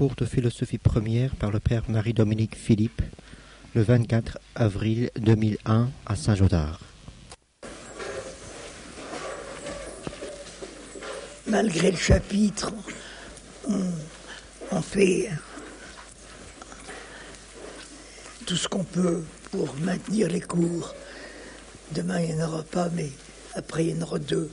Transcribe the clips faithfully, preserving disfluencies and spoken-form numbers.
cours de philosophie première par le père Marie-Dominique Philippe, le vingt-quatre avril deux mille un à Saint-Jodard. Malgré le chapitre, on, on fait tout ce qu'on peut pour maintenir les cours. Demain, il n'y en aura pas, mais après, il y en aura deux.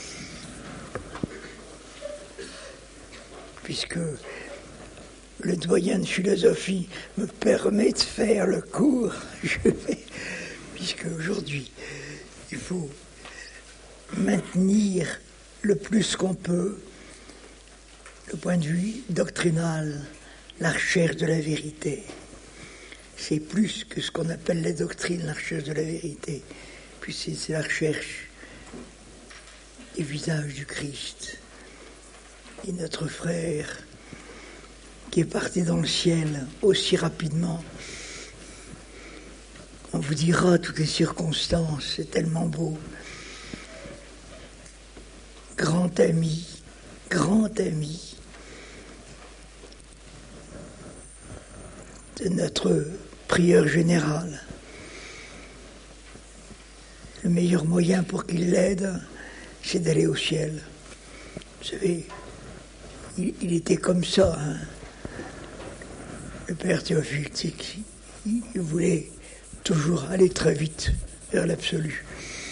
Puisque le doyen de philosophie me permet de faire le cours, je vais, puisque aujourd'hui, il faut maintenir le plus qu'on peut le point de vue doctrinal, la recherche de la vérité. C'est plus que ce qu'on appelle la doctrine, la recherche de la vérité, puis c'est la recherche du visage du Christ. Et notre frère, qui est parti dans le ciel aussi rapidement, on vous dira toutes les circonstances, c'est tellement beau. Grand ami, grand ami de notre prieur général. Le meilleur moyen pour qu'il l'aide, c'est d'aller au ciel. Vous savez, il, il était comme ça, hein. Le père Théophile, il, il voulait toujours aller très vite vers l'absolu.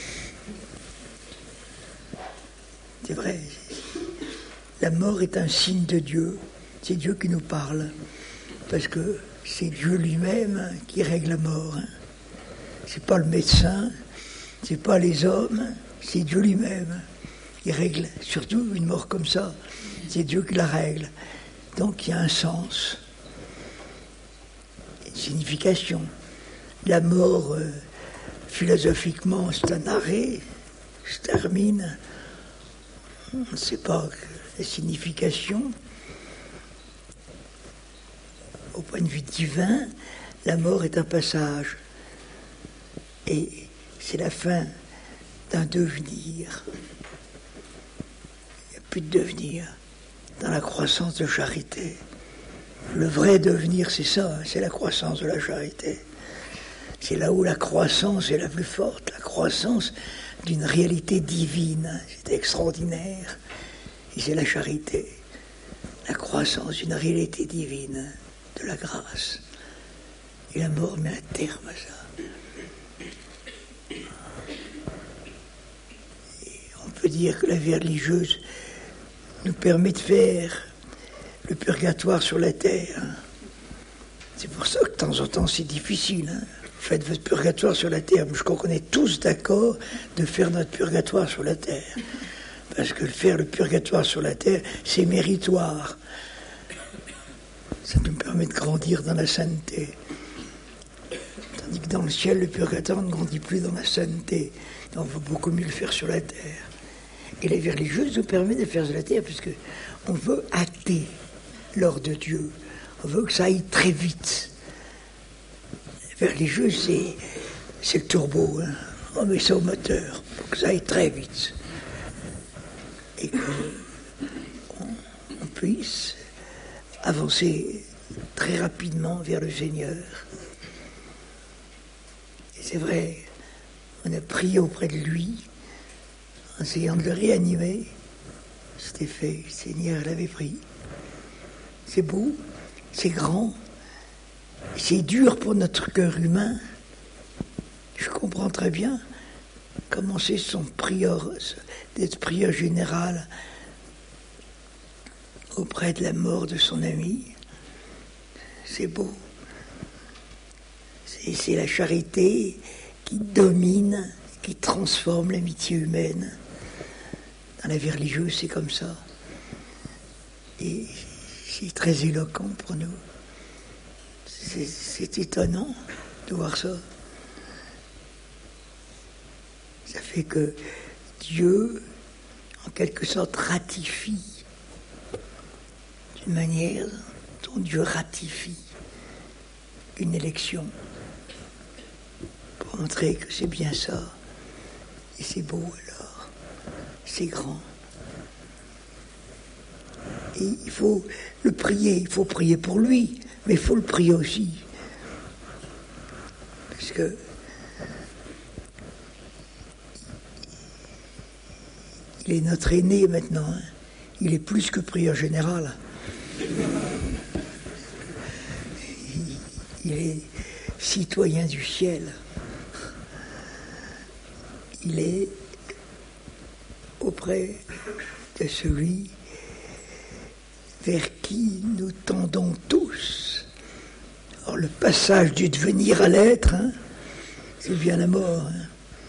C'est vrai, la mort est un signe de Dieu, c'est Dieu qui nous parle, parce que c'est Dieu lui-même qui règle la mort. C'est pas le médecin, c'est pas les hommes, c'est Dieu lui-même qui règle, surtout une mort comme ça, c'est Dieu qui la règle. Donc il y a un sens, une signification. La mort, euh, philosophiquement, c'est un arrêt, se termine. On ne sait pas la signification. Au point de vue divin, la mort est un passage. Et c'est la fin d'un devenir. Il n'y a plus de devenir dans la croissance de charité. Le vrai devenir, c'est ça, c'est la croissance de la charité. C'est là où la croissance est la plus forte, la croissance d'une réalité divine. C'est extraordinaire. Et c'est la charité, la croissance d'une réalité divine, de la grâce. Et la mort met un terme à ça. Et on peut dire que la vie religieuse nous permet de faire le purgatoire sur la terre. C'est pour ça que de temps en temps c'est difficile. Hein. Faites votre purgatoire sur la terre. Mais je crois qu'on est tous d'accord de faire notre purgatoire sur la terre. Parce que faire le purgatoire sur la terre, c'est méritoire. Ça nous permet de grandir dans la sainteté. Tandis que dans le ciel, le purgatoire ne grandit plus dans la sainteté. Donc il vaut beaucoup mieux le faire sur la terre. Et la vie religieuse nous permet de faire sur la terre, puisque on veut hâter l'ordre de Dieu. On veut que ça aille très vite. La vie religieuse, c'est, c'est le turbo. Hein. On met ça au moteur pour que ça aille très vite. Et qu'on on puisse avancer très rapidement vers le Seigneur. Et c'est vrai, on a prié auprès de lui, en essayant de le réanimer. C'était fait, le Seigneur l'avait pris. C'est beau, c'est grand, c'est dur pour notre cœur humain. Je comprends très bien comment c'est son prieur, d'être prieur général auprès de la mort de son ami. C'est beau. C'est, c'est la charité qui domine, qui transforme l'amitié humaine. Dans la vie religieuse, c'est comme ça. Et c'est très éloquent pour nous. C'est, c'est étonnant de voir ça. Ça fait que Dieu, en quelque sorte, ratifie d'une manière dont Dieu ratifie une élection pour montrer que c'est bien ça. Et c'est beau alors, c'est grand. Et il faut le prier, il faut prier pour lui, mais il faut le prier aussi. Parce que il est notre aîné maintenant, hein. Il est plus que prieur général. Il, il est citoyen du ciel. Il est auprès de celui vers qui nous tendons tous. Or, le passage du devenir à l'être, hein, c'est bien la mort. Hein.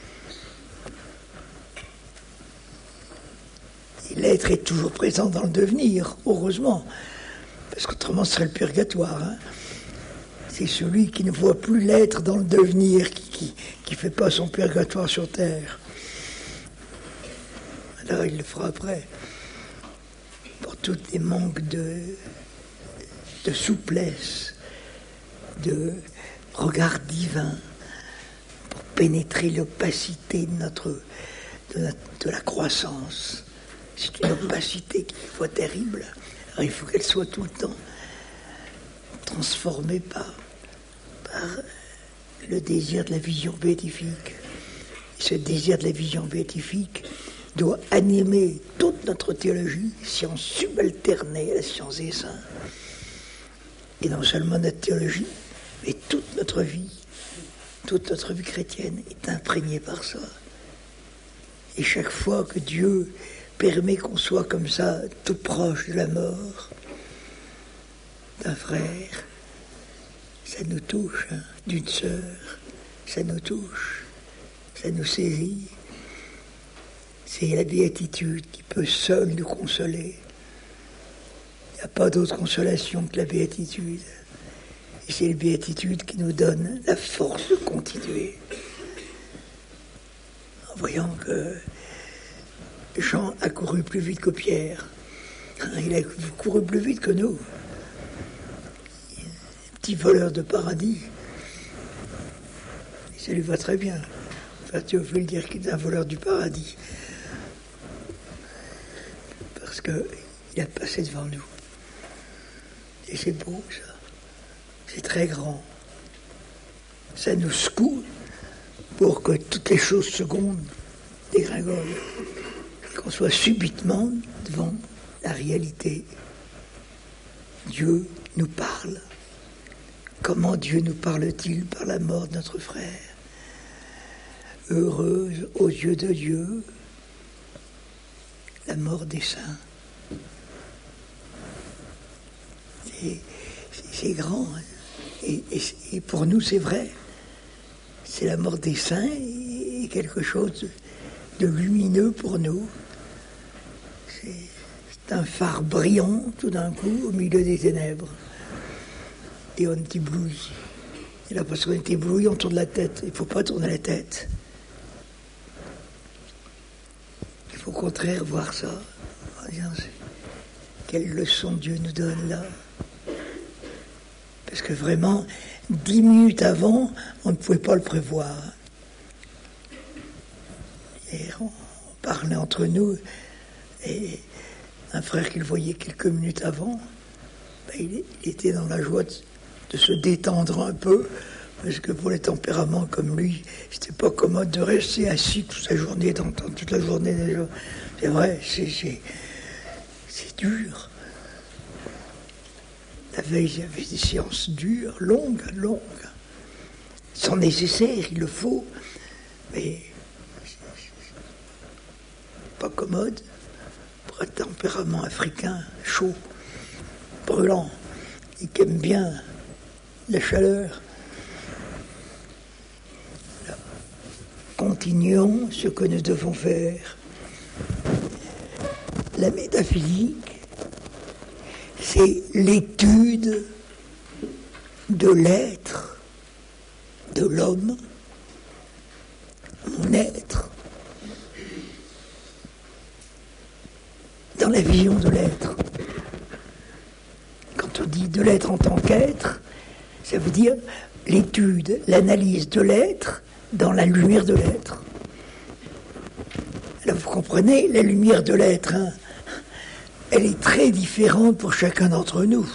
Et l'être est toujours présent dans le devenir, heureusement, parce qu'autrement ce serait le purgatoire. Hein. C'est celui qui ne voit plus l'être dans le devenir, qui ne fait pas son purgatoire sur terre. Alors il le fera après. Pour tous les manques de, de souplesse, de regard divin, pour pénétrer l'opacité de, notre, de, notre, de la croissance. C'est une opacité qui est terrible. Alors il faut qu'elle soit tout le temps transformée par, par le désir de la vision béatifique. Et ce désir de la vision béatifique doit animer toute notre théologie, science subalternée à la science des saints. Et non seulement notre théologie, mais toute notre vie, toute notre vie chrétienne est imprégnée par ça. Et chaque fois que Dieu permet qu'on soit comme ça, tout proche de la mort d'un frère, ça nous touche, hein, d'une sœur, ça nous touche, ça nous saisit. C'est la béatitude qui peut seule nous consoler. Il n'y a pas d'autre consolation que la béatitude. Et c'est la béatitude qui nous donne la force de continuer. En voyant que Jean a couru plus vite que Pierre. Il a couru plus vite que nous. Petit voleur de paradis. Et ça lui va très bien. Enfin, tu veux le dire qu'il est un voleur du paradis. Parce qu'il a passé devant nous. Et c'est beau, ça. C'est très grand. Ça nous secoue pour que toutes les choses secondes dégringolent. Et qu'on soit subitement devant la réalité. Dieu nous parle. Comment Dieu nous parle-t-il? Par la mort de notre frère. Heureuse aux yeux de Dieu la mort des saints. C'est, c'est grand. Hein. Et, et, et pour nous, c'est vrai. C'est la mort des saints et quelque chose de, de lumineux pour nous. C'est, c'est un phare brillant, tout d'un coup, au milieu des ténèbres. Et on est ébloui. Et là, parce qu'on est ébloui, on tourne la tête. Il ne faut pas tourner la tête. Il faut au contraire voir ça. En disant, quelle leçon Dieu nous donne là. Parce que vraiment, dix minutes avant, on ne pouvait pas le prévoir. Et on parlait entre nous, et un frère qu'il voyait quelques minutes avant, ben il, il était dans la joie de, de se détendre un peu, parce que pour les tempéraments comme lui, c'était pas commode de rester assis toute la journée, d'entendre toute la journée déjà. C'est vrai, c'est, c'est, c'est dur. La veille, il y avait des séances dures, longues, longues. Ils sont nécessaires, il le faut, mais pas commode pour un tempérament africain chaud, brûlant, et qui aime bien la chaleur. Là, continuons ce que nous devons faire. La métaphysique, c'est l'étude de l'être, de l'homme, mon être, dans la vision de l'être. Quand on dit de l'être en tant qu'être, ça veut dire l'étude, l'analyse de l'être dans la lumière de l'être. Alors vous comprenez, la lumière de l'être, hein, elle est très différente pour chacun d'entre nous.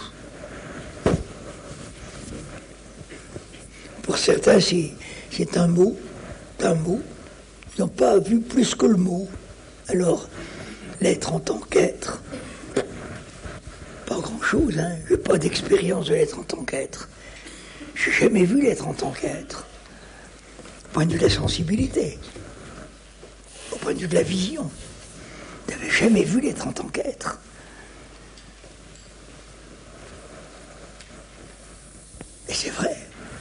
Pour certains, c'est, c'est un mot, un mot. Ils n'ont pas vu plus que le mot. Alors, l'être en tant qu'être, pas grand-chose, hein. Je n'ai pas d'expérience de l'être en tant qu'être. Je n'ai jamais vu l'être en tant qu'être. Au point de vue de la sensibilité, au point de vue de la vision. Je n'avais jamais vu l'être en tant qu'être. Et c'est vrai.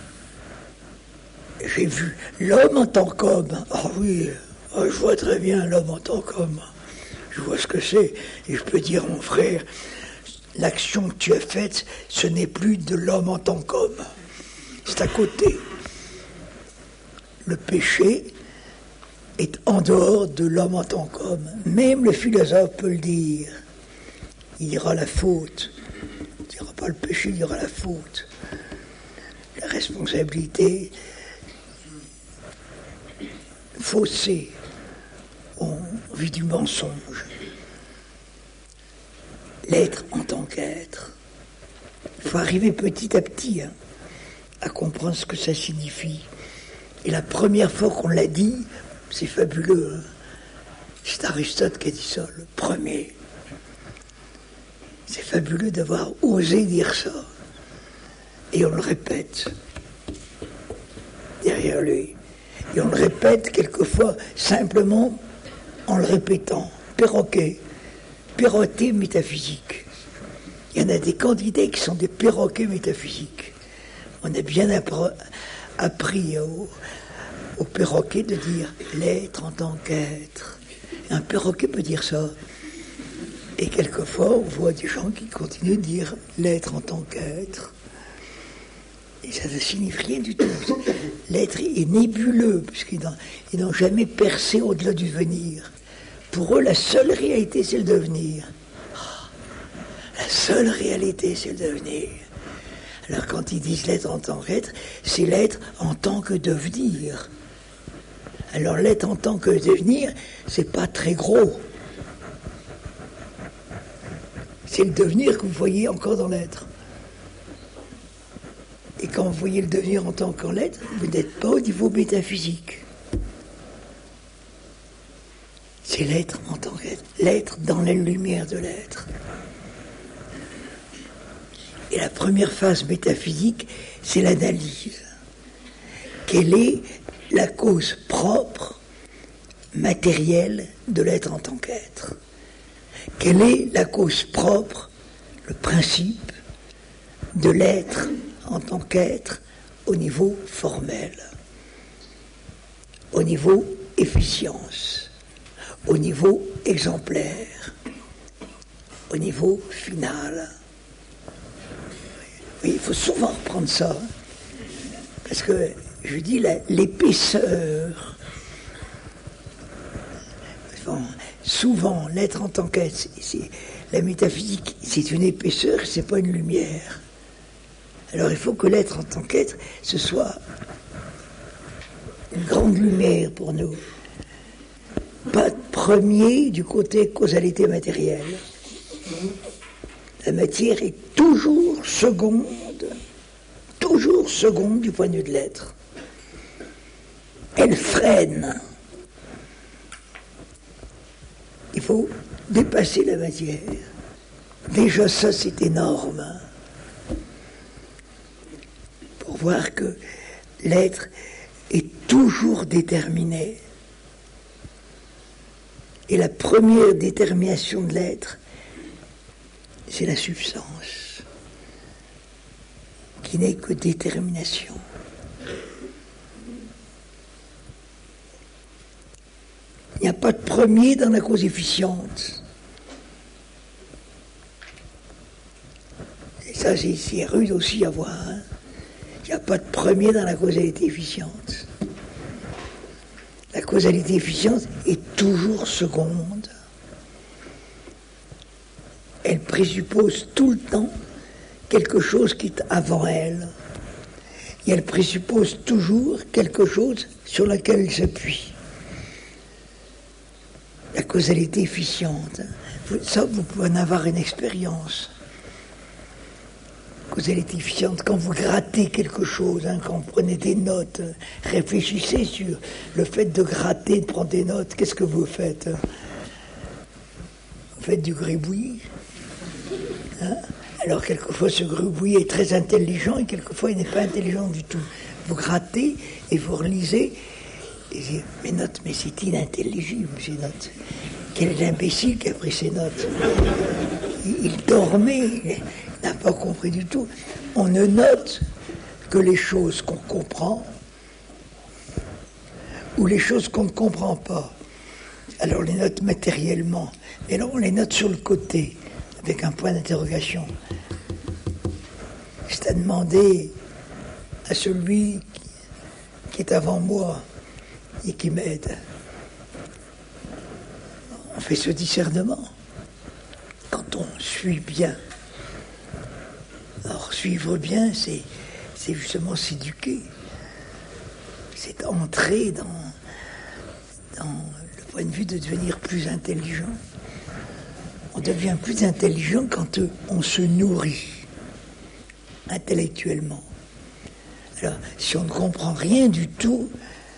J'ai vu l'homme en tant qu'homme. Ah oh oui, oh, je vois très bien l'homme en tant qu'homme. Je vois ce que c'est. Et je peux dire, mon frère, l'action que tu as faite, ce n'est plus de l'homme en tant qu'homme. C'est à côté. Le péché est en dehors de l'homme en tant qu'homme. Même le philosophe peut le dire. Il dira la faute. Il ne dira pas le péché, il dira la faute. La responsabilité faussée. On vit du mensonge. L'être en tant qu'être. Il faut arriver petit à petit hein, à comprendre ce que ça signifie. Et la première fois qu'on l'a dit, c'est fabuleux. Hein. C'est Aristote qui a dit ça, le premier. C'est fabuleux d'avoir osé dire ça. Et on le répète derrière lui. Et on le répète quelquefois simplement en le répétant. Perroquet, perroquet métaphysique. Il y en a des candidats qui sont des perroquets métaphysiques. On a bien appre- appris au, au perroquet de dire l'être en tant qu'être. Un perroquet peut dire ça. Et quelquefois, on voit des gens qui continuent de dire l'être en tant qu'être. Et ça ne signifie rien du tout. L'être est nébuleux, puisqu'ils n'ont, ils n'ont jamais percé au-delà du venir. Pour eux, la seule réalité, c'est le devenir. Oh, la seule réalité, c'est le devenir. Alors quand ils disent l'être en tant qu'être, c'est l'être en tant que devenir. Alors l'être en tant que devenir, c'est pas très gros. C'est le devenir que vous voyez encore dans l'être. Et quand vous voyez le devenir en tant qu'en l'être, vous n'êtes pas au niveau métaphysique. C'est l'être en tant qu'être. L'être dans la lumière de l'être. Et la première phase métaphysique, c'est l'analyse. Quelle est la cause propre, matérielle, de l'être en tant qu'être? Quelle est la cause propre, le principe, de l'être en tant qu'être au niveau formel, au niveau efficience, au niveau exemplaire, au niveau final? Oui, il faut souvent reprendre ça, parce que, je dis, la, l'épaisseur, bon, souvent, l'être en tant qu'être, c'est, c'est, la métaphysique, c'est une épaisseur, c'est pas une lumière. Alors il faut que l'être en tant qu'être, ce soit une grande lumière pour nous. Pas premier du côté causalité matérielle. La matière est toujours seconde, toujours seconde du point de vue de l'être. Elle freine. Il faut dépasser la matière. Déjà ça, c'est énorme. Pour voir que l'être est toujours déterminé. Et la première détermination de l'être, c'est la substance, qui n'est que détermination. Il n'y a pas de premier dans la cause efficiente. Et ça, c'est, c'est rude aussi à voir. Hein. Il n'y a pas de premier dans la causalité efficiente. La causalité efficiente est toujours seconde. Elle présuppose tout le temps quelque chose qui est avant elle. Et elle présuppose toujours quelque chose sur lequel elle s'appuie. La causalité efficiente. Il Ça, vous pouvez en avoir une expérience. Vous êtes efficiente quand vous grattez quelque chose, hein, quand vous prenez des notes. Réfléchissez sur le fait de gratter, de prendre des notes. Qu'est-ce que vous faites? Vous faites du gribouillis. Hein? Alors, quelquefois, ce gribouillis est très intelligent et quelquefois, il n'est pas intelligent du tout. Vous grattez et vous relisez. Et dites, mes notes, mais c'est inintelligible, ces notes. Quel est l'imbécile qui a pris ces notes? Il, il dormait, il n'a pas compris du tout. On ne note que les choses qu'on comprend ou les choses qu'on ne comprend pas. Alors, on les note matériellement. Mais alors, on les note sur le côté, avec un point d'interrogation. C'est à demander à celui qui est avant moi et qui m'aide. On fait ce discernement quand on suit bien. Alors, suivre bien, c'est, c'est justement s'éduquer. C'est entrer dans, dans le point de vue de devenir plus intelligent. On devient plus intelligent quand on se nourrit intellectuellement. Alors, si on ne comprend rien du tout,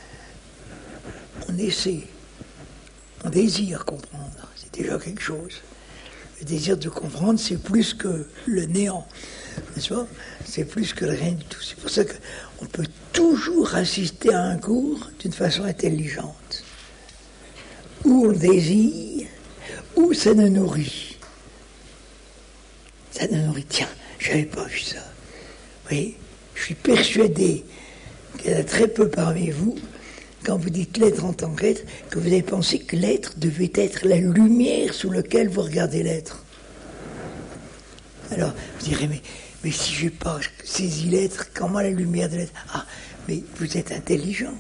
on essaie, on désire comprendre. C'est déjà quelque chose. Le désir de comprendre, c'est plus que le néant, n'est-ce pas? C'est plus que le rien du tout. C'est pour ça qu'on peut toujours assister à un cours d'une façon intelligente. Où on désire, où ça nous nourrit. Ça nous nourrit. Tiens, je n'avais pas vu ça. Vous voyez, je suis persuadé qu'il y en a très peu parmi vous, quand vous dites l'être en tant qu'être, que vous avez pensé que l'être devait être la lumière sous laquelle vous regardez l'être. Alors, vous direz, mais, mais si je n'ai pas saisi l'être, comment la lumière de l'être? Ah, mais vous êtes intelligents.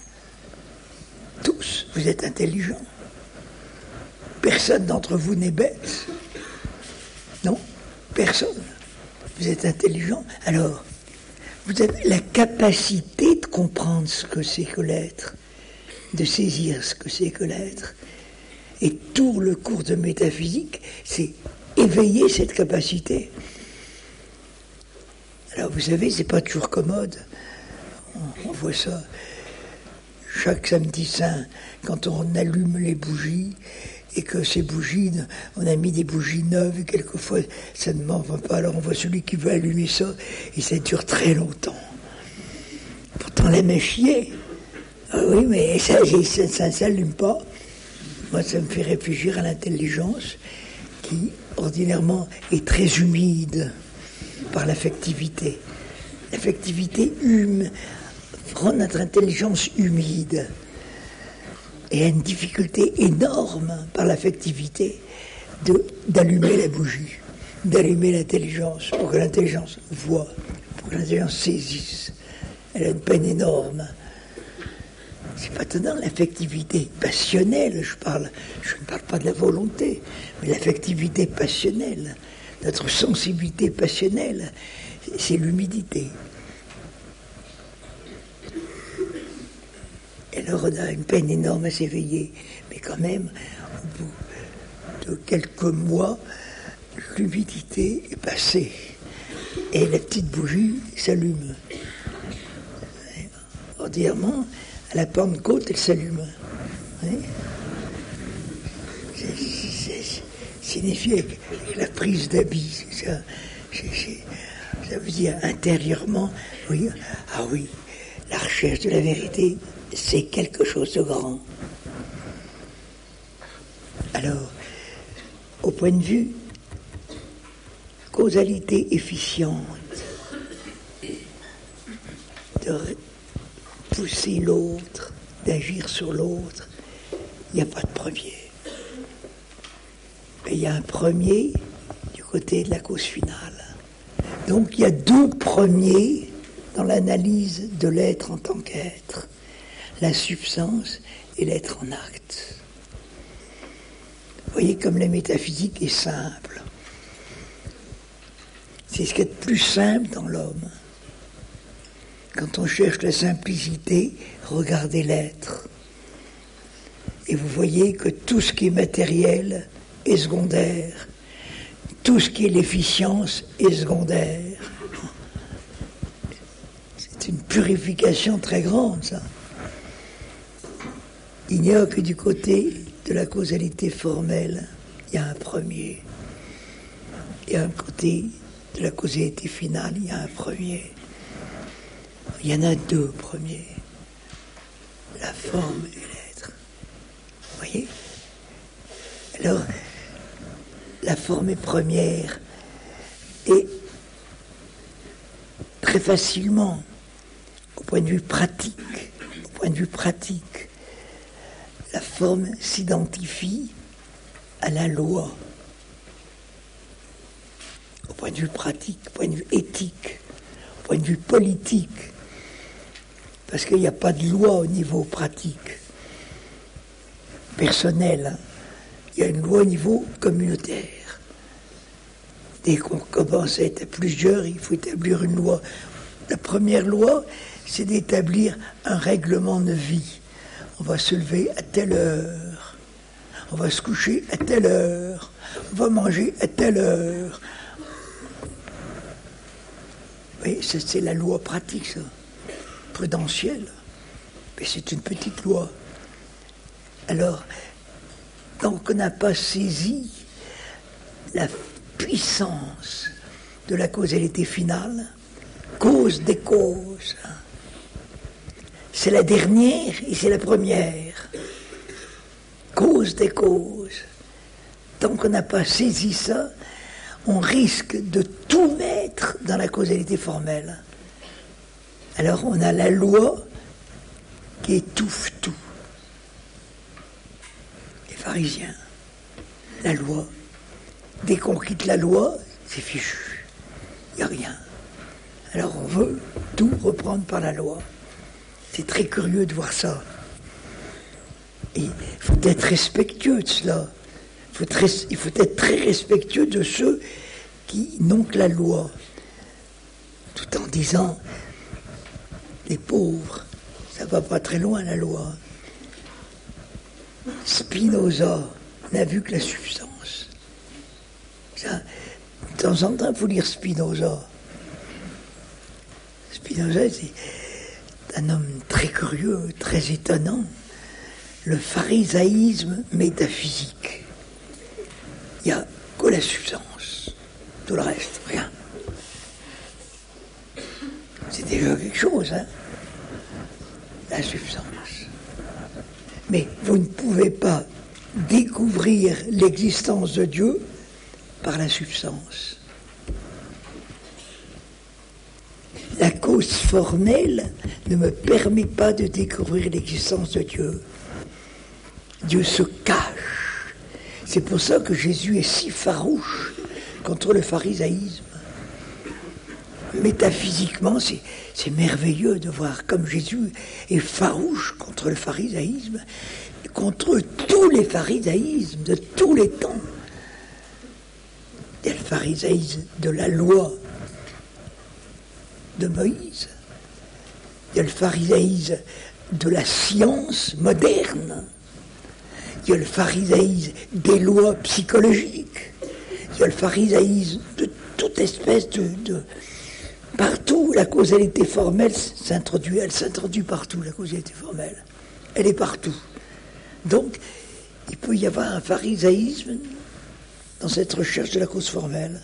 Tous, vous êtes intelligents. Personne d'entre vous n'est bête. Non, personne. Vous êtes intelligents. Alors, vous avez la capacité de comprendre ce que c'est que l'être, de saisir ce que c'est que l'être. Et tout le cours de métaphysique, c'est éveiller cette capacité. Alors vous savez, c'est pas toujours commode. On, on voit ça chaque samedi saint, quand on allume les bougies, et que ces bougies, on a mis des bougies neuves, et quelquefois ça ne m'en va pas, alors on voit celui qui veut allumer ça, et ça dure très longtemps. Pourtant la mèche y est. Ah oui, mais ça ne s'allume pas. Moi, ça me fait réfléchir à l'intelligence, qui ordinairement est très humide par l'affectivité. L'affectivité hume, rend notre intelligence humide. Et a une difficulté énorme par l'affectivité de, d'allumer la bougie, d'allumer l'intelligence, pour que l'intelligence voie, pour que l'intelligence saisisse. Elle a une peine énorme. C'est pas étonnant, l'affectivité passionnelle, je parle, je ne parle pas de la volonté, mais l'affectivité passionnelle, notre sensibilité passionnelle, c'est l'humidité. Alors on a une peine énorme à s'éveiller, mais quand même, au bout de quelques mois, l'humidité est passée et la petite bougie s'allume. Ordinairement, à la Pentecôte, elle s'allume. Oui. C'est, c'est, c'est signifie avec la prise d'habit, c'est ça. C'est, c'est, ça veut dire intérieurement, oui, ah oui, la recherche de la vérité, c'est quelque chose de grand. Alors, au point de vue causalité efficiente, de pousser l'autre, d'agir sur l'autre, il n'y a pas de premier. Mais il y a un premier du côté de la cause finale. Donc il y a deux premiers dans l'analyse de l'être en tant qu'être. La substance et l'être en acte. Vous voyez comme la métaphysique est simple. C'est ce qui est le plus simple dans l'homme. Quand on cherche la simplicité, regardez l'être. Et vous voyez que tout ce qui est matériel est secondaire. Tout ce qui est l'efficience est secondaire. C'est une purification très grande, ça. Il n'y a que du côté de la causalité formelle, il y a un premier. Et un côté de la causalité finale, il y a un premier. Il y en a deux premiers. La forme et l'être. Vous voyez? Alors, la forme est première. Et très facilement, au point de vue pratique, au point de vue pratique, la forme s'identifie à la loi. Au point de vue pratique, au point de vue éthique, au point de vue politique. Parce qu'il n'y a pas de loi au niveau pratique, personnel. Il y a une loi au niveau communautaire. Dès qu'on commence à être plusieurs, il faut établir une loi. La première loi, c'est d'établir un règlement de vie. On va se lever à telle heure. On va se coucher à telle heure. On va manger à telle heure. Oui, ça, c'est la loi pratique, ça. Prudentielle. Mais c'est une petite loi. Alors, tant qu'on n'a pas saisi la puissance de la causalité finale, cause des causes, c'est la dernière et c'est la première. Cause des causes. Tant qu'on n'a pas saisi ça, on risque de tout mettre dans la causalité formelle. Alors on a la loi qui étouffe tout. Les pharisiens, la loi. Dès qu'on quitte la loi, c'est fichu. Il n'y a rien. Alors on veut tout reprendre par la loi. C'est très curieux de voir ça. Et il faut être respectueux de cela. Il faut, très, il faut être très respectueux de ceux qui n'ont que la loi. Tout en disant, les pauvres, ça ne va pas très loin la loi. Spinoza n'a vu que la substance. Ça, de temps en temps, il faut lire Spinoza. Spinoza, c'est un homme très curieux, très étonnant. Le pharisaïsme métaphysique. Il n'y a que la substance. Tout le reste, rien. C'est déjà quelque chose, hein, la substance. Mais vous ne pouvez pas découvrir l'existence de Dieu par la substance. La cause formelle ne me permet pas de découvrir l'existence de Dieu. Dieu se cache. C'est pour ça que Jésus est si farouche contre le pharisaïsme. Métaphysiquement, c'est, c'est merveilleux de voir comme Jésus est farouche contre le pharisaïsme, et contre tous les pharisaïsmes de tous les temps. Il y a le pharisaïsme de la loi de Moïse, il y a le pharisaïsme de la science moderne, il y a le pharisaïsme des lois psychologiques, il y a le pharisaïsme de toute espèce de... de partout, la causalité formelle s'introduit, elle s'introduit partout, la causalité formelle. Elle est partout. Donc, il peut y avoir un pharisaïsme dans cette recherche de la cause formelle.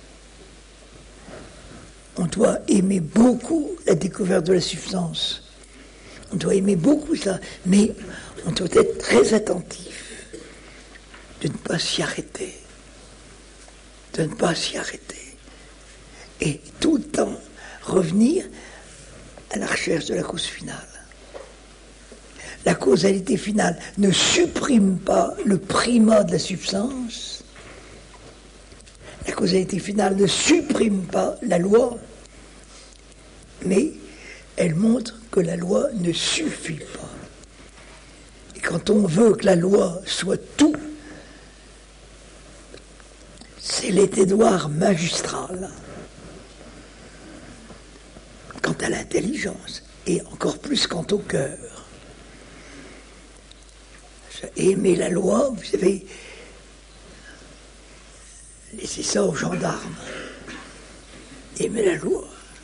On doit aimer beaucoup la découverte de la substance. On doit aimer beaucoup ça, mais on doit être très attentif de ne pas s'y arrêter. De ne pas s'y arrêter. Et tout le temps revenir à la recherche de la cause finale. La causalité finale ne supprime pas le primat de la substance. La causalité finale ne supprime pas la loi, mais elle montre que la loi ne suffit pas. Et quand on veut que la loi soit tout, c'est l'étendoir magistral. Quant à l'intelligence, et encore plus quant au cœur. Aimer la loi, vous savez, laisser ça aux gendarmes. Aimer la loi.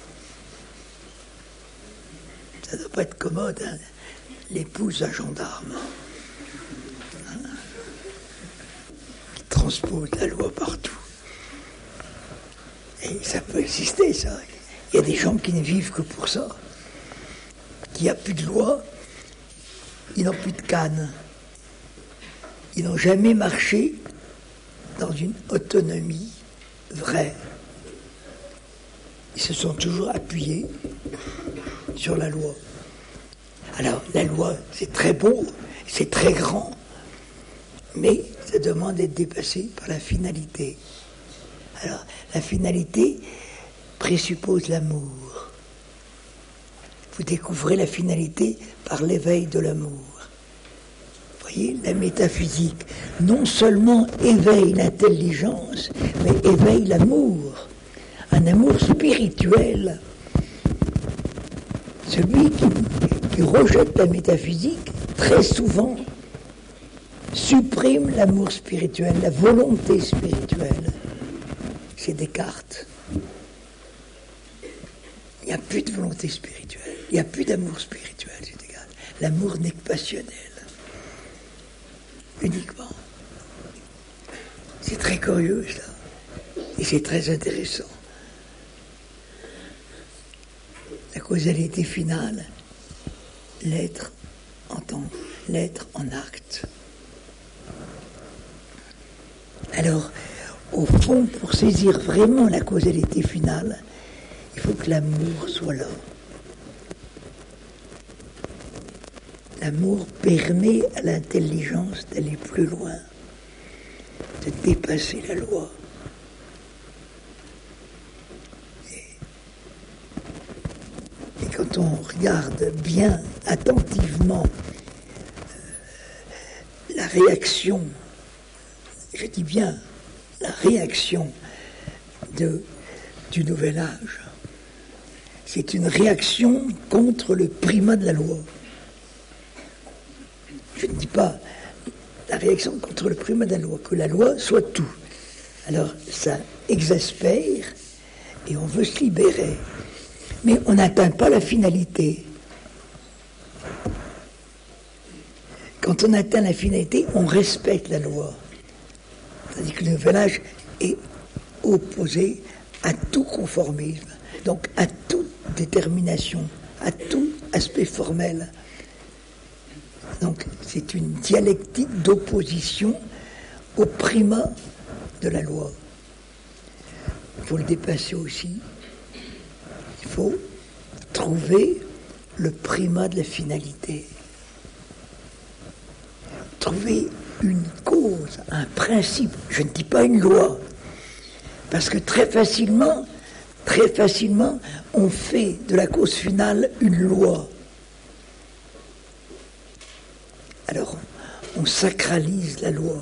Ça ne doit pas être commode, hein, l'épouse d'un gendarme. Hein, qui transpose la loi partout. Et ça peut exister, ça. Il y a des gens qui ne vivent que pour ça. Il n'y a plus de loi, ils n'ont plus de canne. Ils n'ont jamais marché dans une autonomie vraie. Ils se sont toujours appuyés sur la loi. Alors, la loi, c'est très beau, c'est très grand, mais ça demande d'être dépassé par la finalité. Alors, la finalité présuppose l'amour. Vous découvrez la finalité par l'éveil de l'amour. Vous voyez, la métaphysique, non seulement éveille l'intelligence, mais éveille l'amour. Un amour spirituel. Celui qui, qui rejette la métaphysique, très souvent, supprime l'amour spirituel, la volonté spirituelle. C'est Descartes. Il n'y a plus de volonté spirituelle, il n'y a plus d'amour spirituel, c'est Descartes. L'amour n'est que passionnel. Uniquement. C'est très curieux, ça. Et c'est très intéressant. La causalité finale, l'être en temps, l'être en acte. Alors, au fond, pour saisir vraiment la causalité finale, il faut que l'amour soit là. L'amour permet à l'intelligence d'aller plus loin, de dépasser la loi. Et, et quand on regarde bien, attentivement, euh, la réaction, je dis bien la réaction de, du Nouvel Âge, c'est une réaction contre le primat de la loi. Je ne dis pas la réaction contre le primat de la loi, que la loi soit tout. Alors ça exaspère et on veut se libérer. Mais on n'atteint pas la finalité. Quand on atteint la finalité, on respecte la loi. C'est-à-dire que le Nouvel Âge est opposé à tout conformisme, donc à toute détermination, à tout aspect formel. Donc c'est une dialectique d'opposition au primat de la loi. Il faut le dépasser aussi. Il faut trouver le primat de la finalité. Trouver une cause, un principe. Je ne dis pas une loi. Parce que très facilement, très facilement, on fait de la cause finale une loi. Alors, on sacralise la loi.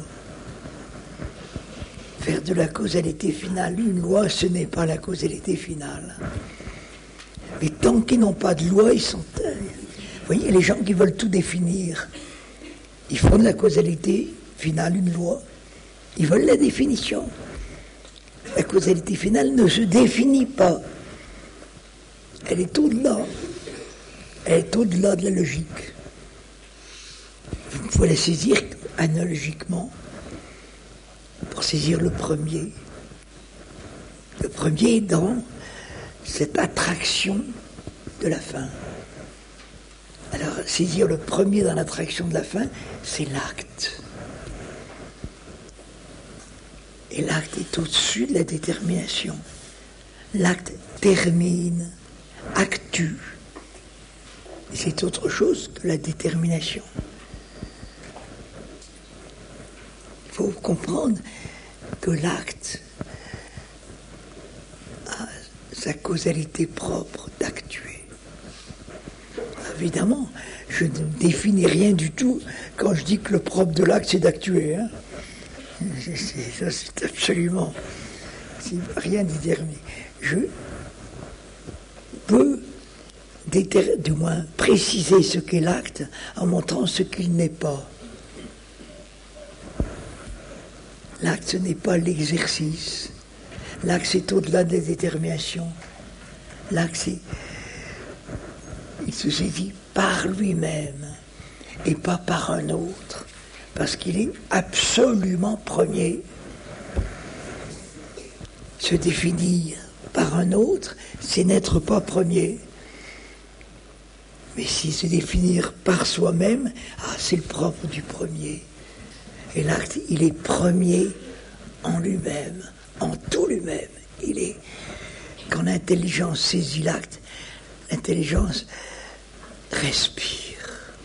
Faire de la causalité finale une loi, ce n'est pas la causalité finale. Mais tant qu'ils n'ont pas de loi, ils sont... Vous voyez, les gens qui veulent tout définir, ils font de la causalité finale une loi. Ils veulent la définition. La causalité finale ne se définit pas. Elle est au-delà. Elle est au-delà de la logique. Vous pouvez la saisir analogiquement pour saisir le premier. Le premier est dans cette attraction de la fin. Alors, saisir le premier dans l'attraction de la fin, c'est l'acte. Et l'acte est au-dessus de la détermination. L'acte termine, actue. Et c'est autre chose que la détermination. Il faut comprendre que l'acte a sa causalité propre d'actuer. Évidemment, je ne définis rien du tout quand je dis que le propre de l'acte, c'est d'actuer. Hein. C'est, c'est, ça, c'est absolument... C'est rien déterminé. Je peux, déter, du moins, préciser ce qu'est l'acte en montrant ce qu'il n'est pas. L'acte, ce n'est pas l'exercice. L'acte, c'est au-delà des déterminations. L'acte, c'est... Il se saisit par lui-même et pas par un autre, parce qu'il est absolument premier. Se définir par un autre, c'est n'être pas premier. Mais si se définir par soi-même, ah, c'est le propre du premier. Et l'acte, il est premier en lui-même, en tout lui-même. Il est, quand l'intelligence saisit l'acte, l'intelligence respire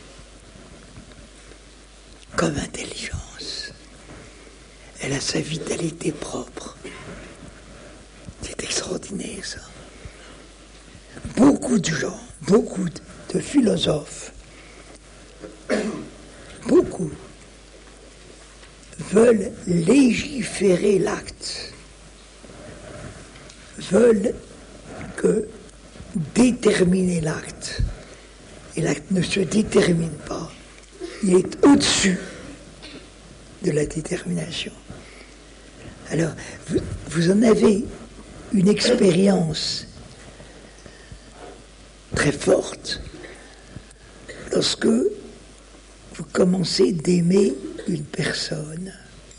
comme intelligence. Elle a sa vitalité propre. C'est extraordinaire, ça. Beaucoup de gens, beaucoup de philosophes, beaucoup veulent légiférer l'acte, veulent que déterminer l'acte. Et l'acte ne se détermine pas. Il est au-dessus de la détermination. Alors, vous, vous en avez une expérience très forte lorsque vous commencez d'aimer une personne.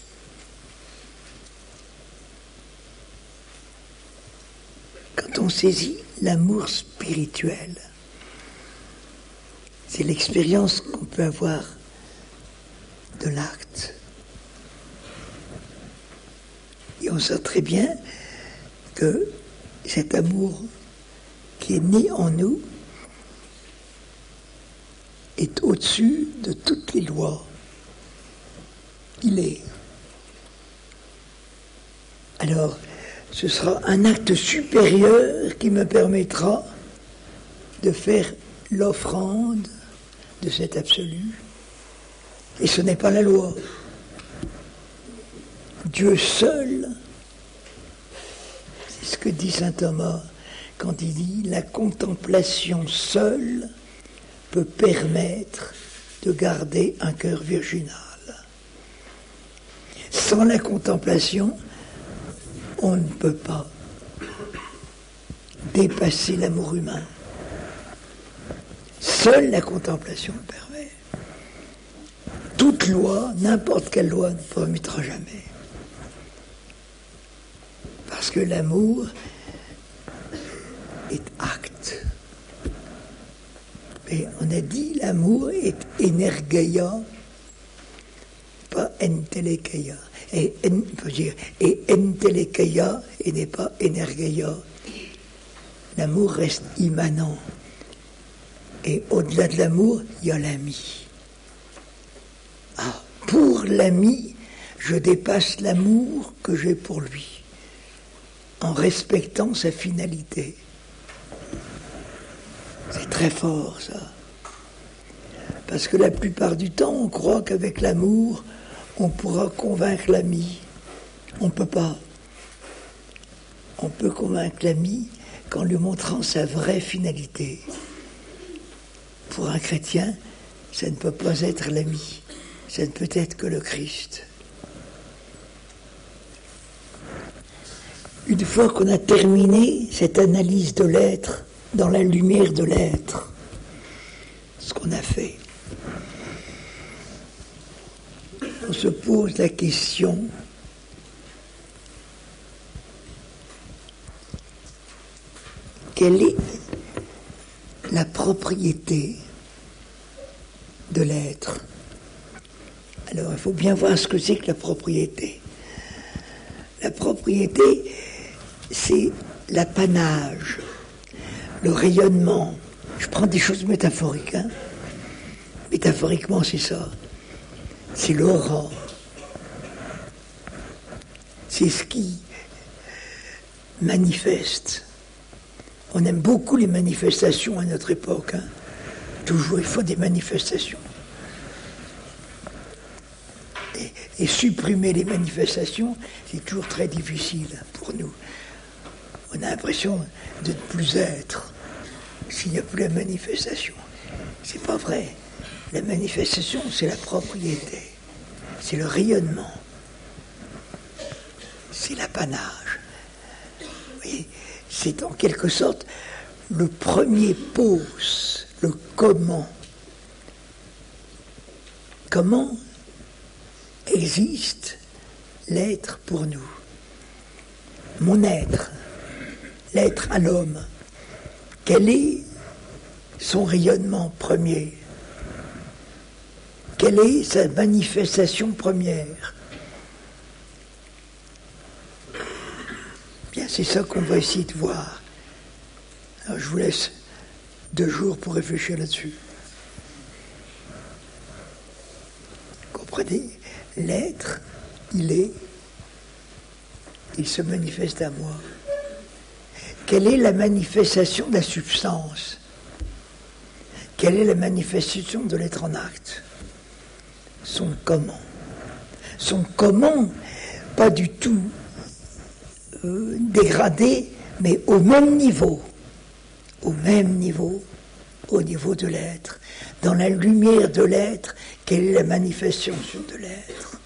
Quand on saisit l'amour spirituel, c'est l'expérience qu'on peut avoir de l'acte. Et on sait très bien que cet amour qui est né en nous est au-dessus de toutes les lois. Il est. Alors, ce sera un acte supérieur qui me permettra de faire l'offrande de cet absolu. Et ce n'est pas la loi. Dieu seul, c'est ce que dit saint Thomas quand il dit « La contemplation seule peut permettre de garder un cœur virginal. » Sans la contemplation, on ne peut pas dépasser l'amour humain. Seule la contemplation le permet. Toute loi, n'importe quelle loi, ne permettra jamais. Parce que l'amour est acte. Et on a dit l'amour est energeia, pas entelekeia. Et, en, faut dire, et entelekeia et n'est pas energeia. L'amour reste immanent. Et au-delà de l'amour, il y a l'ami. Ah, pour l'ami, je dépasse l'amour que j'ai pour lui, en respectant sa finalité. C'est très fort, ça. Parce que la plupart du temps, on croit qu'avec l'amour, on pourra convaincre l'ami. On ne peut pas. On peut convaincre l'ami qu'en lui montrant sa vraie finalité. Pour un chrétien, ça ne peut pas être l'ami. Ça ne peut être que le Christ. Une fois qu'on a terminé cette analyse de l'être, dans la lumière de l'être, ce qu'on a fait, on se pose la question quelle est la propriété de l'être? Alors, il faut bien voir ce que c'est que la propriété. La propriété, c'est l'apanage, le rayonnement. Je prends des choses métaphoriques. Hein. Métaphoriquement, c'est ça. C'est l'aura. C'est ce qui manifeste. On aime beaucoup les manifestations à notre époque. Hein. Toujours, il faut des manifestations. Et, et supprimer les manifestations, c'est toujours très difficile pour nous. On a l'impression de ne plus être s'il n'y a plus la manifestation. C'est pas vrai. La manifestation, c'est la propriété. C'est le rayonnement. c'est l'apanage. C'est en quelque sorte le premier pose, le comment. Comment existe l'être pour nous? Mon être, l'être à l'homme, quel est son rayonnement premier? Quelle est sa manifestation première? Bien, c'est ça qu'on va essayer de voir. Alors, je vous laisse deux jours pour réfléchir là-dessus. Comprenez? L'être, il est, il se manifeste à moi. Quelle est la manifestation de la substance? Quelle est la manifestation de l'être en acte? Son comment? Son comment, pas du tout euh, dégradé, mais au même niveau. Au même niveau, au niveau de l'être. Dans la lumière de l'être, quelle est la manifestation de l'être?